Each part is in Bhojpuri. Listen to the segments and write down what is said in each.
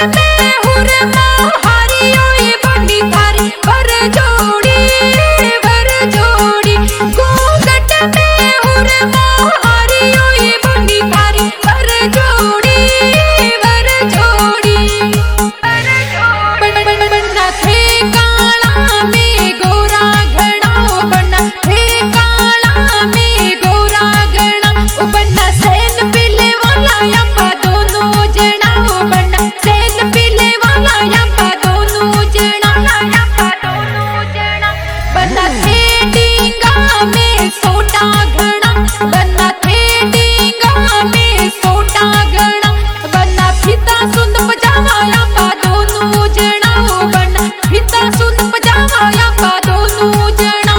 में हुरमा हारियो ये बंडी थारी वर जोड़ी घूंघट में हुरमा हारियो ये बंडी थारी वर जोड़ी बन्ना थे काला में गोरा घना बन्ना थे काला में गोरा घना बन्ना सैन पीले वाला यम्बा दोनों जना बन्ना सैन पीले वाला यम्बा दोनों जना बन्ना थे डींगा में सोटा घना बन्ना थे डींगा में सोटा घना बन्ना फीता सुन पजामा यम्बा दोनों जना बन्ना फीता सुन पजामा यम्बा दोनों जना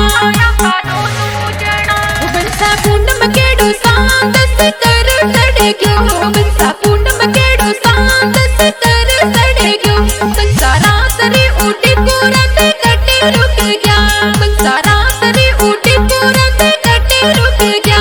बन्सा पूनम केड़ो सांद सितर सड़े गयो बन्सा पूनम केड़ो सांद सितर सड़े गयो बन्सा रात रे उठी तुरंत कटे रुक गया बन्सा रात रे उठी तुरंत कटे रुक गया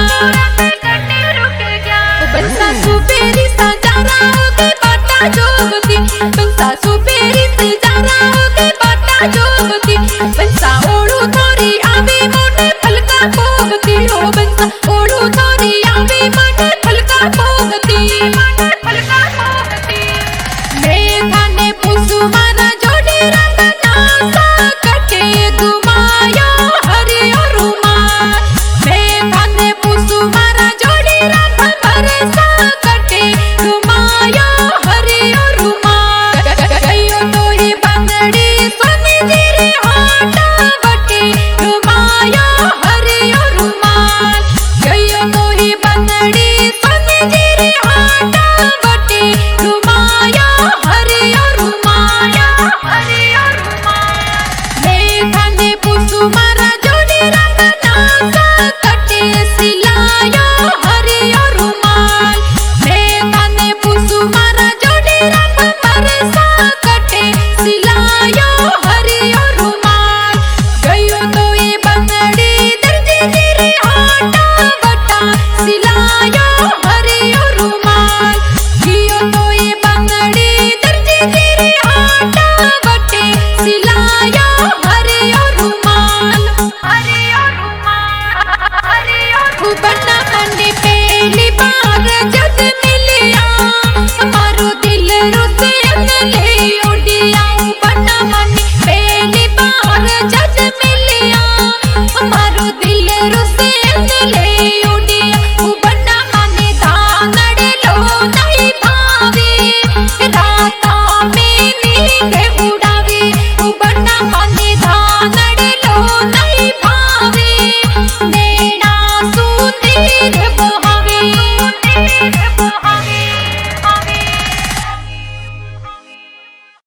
बन्सा सुबेरी सजारा के बाता जोगती बन्सा सुबेरी सजारा के बाता जोगती बन्सा ओढ़ू थोरी आवे मोटे फलका पोगती हो बन्सा ओढ़ू थोरी आवे मोटे फलका पोगती मैं थाने पुसुमा